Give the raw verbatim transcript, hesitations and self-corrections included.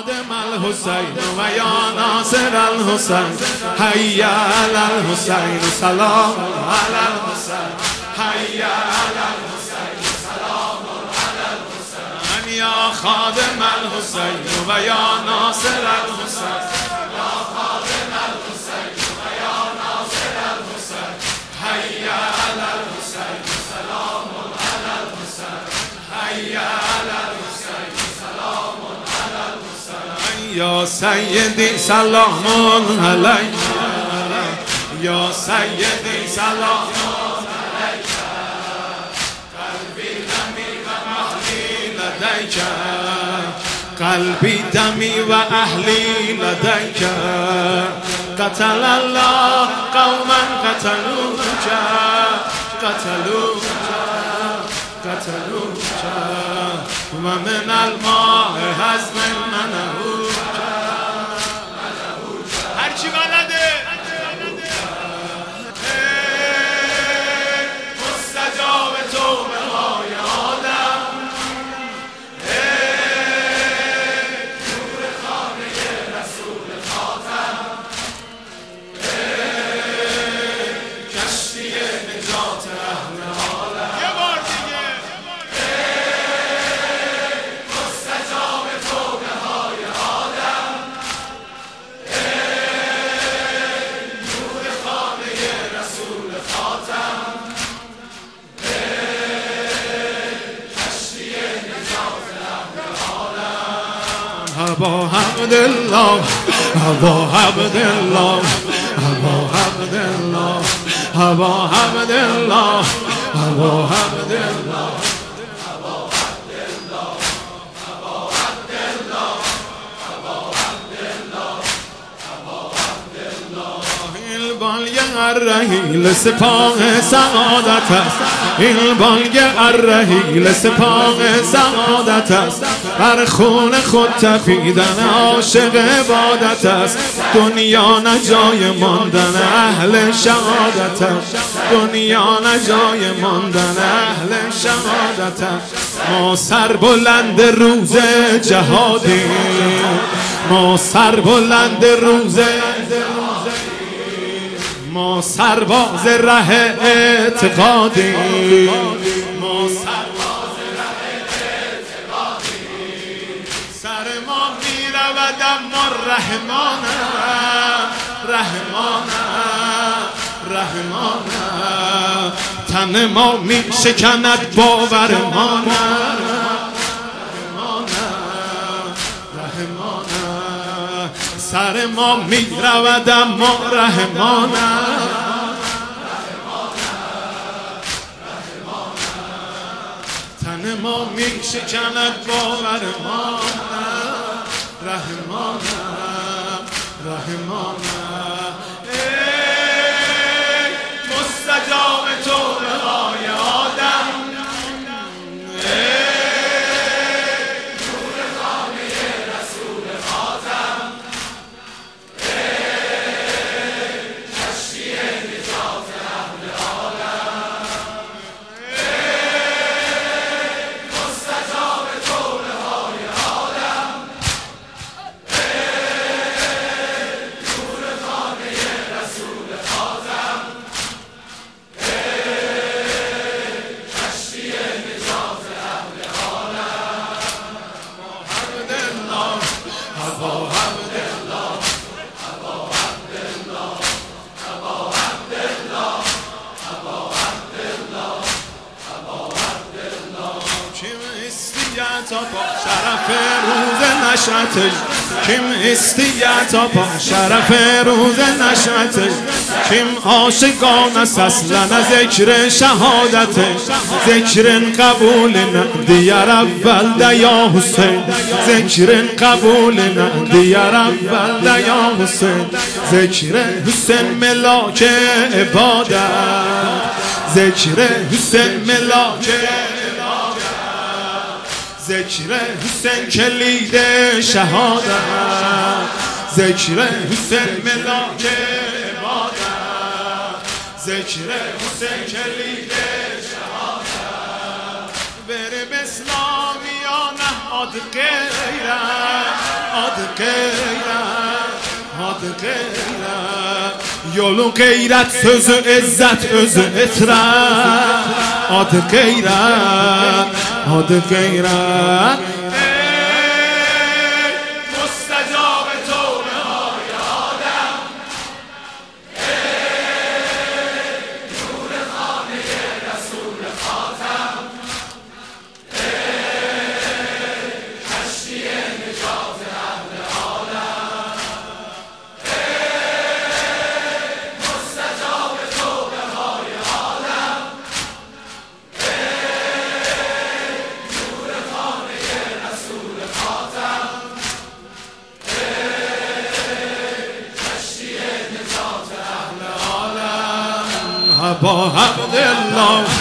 خادم الحسین و یا ناصر الحسین حی علی الحسین سلام علی الحسین حی علی الحسین سلام علی الحسین یا خادم الحسین و یا ناصر الحسین یا خادم الحسین و یا ناصر الحسین حی علی الحسین سلام علی الحسین حی علی الحسین سلام علی الحسین یا سیدی سلام علیک یا سیدی سلام علیک قلبی دمی و اهلی لدیک قلبی دمی و اهلی لدیک قتل الله قوما قتلوک قتلوک قتلوک و من الماء حزم منهوک هرچی بلده مستجاب توبه های آدم نور خانه رسول خاتم کشتی نجات اهل عالم یه بار دیگه مستجاب توبه های آدم نور خانه رسول خاتم کشتی نجات اهل عالم ابا عبدالله ابا عبدالله ابا عبدالله ابا عبدالله ابا عبدالله بالگ الرحیل سپاه سعادت است این بالگ الرحیل سپاه سعادت است بر خون خود تپیدن عاشق عبادت است دنیا نجای ماندن اهل شهادت است دنیا نجای ماندن اهل شهادت است ما سر بلند روز جهادیم ما سر بلند روز ما سرباز ره اعتقادیم ما سرباز ره اعتقادیم سر ما می رود اما رحمانم رحمانم رحمانم تن ما می شکند باورمانم سر ما می رود اما رحمانم تن ما می شکند باورمانم رحمانم رحمانم ای مستجاب توبه های آدم تا با شرف روز نشرتش کیم استیت تا با شرف روز نشرتش کیم عاشقان است اصلا ذکر شهادتش ذکر قبول ندیار اول دیا حسین ذکر قبول ندیار اول دیا حسین ذکر حسین ملاک عبادت ذکر حسین ملاک ذکر حسین کلید شهادت ذکر حسین ملاک عبادت ذکر حسین کلید شهادت بر به اسلامیان نهاد غیرت adı gayret, adı gayret. Yolu gayret, sözü izzet, özü itret. Adı gayret, adı gayret. با حق الله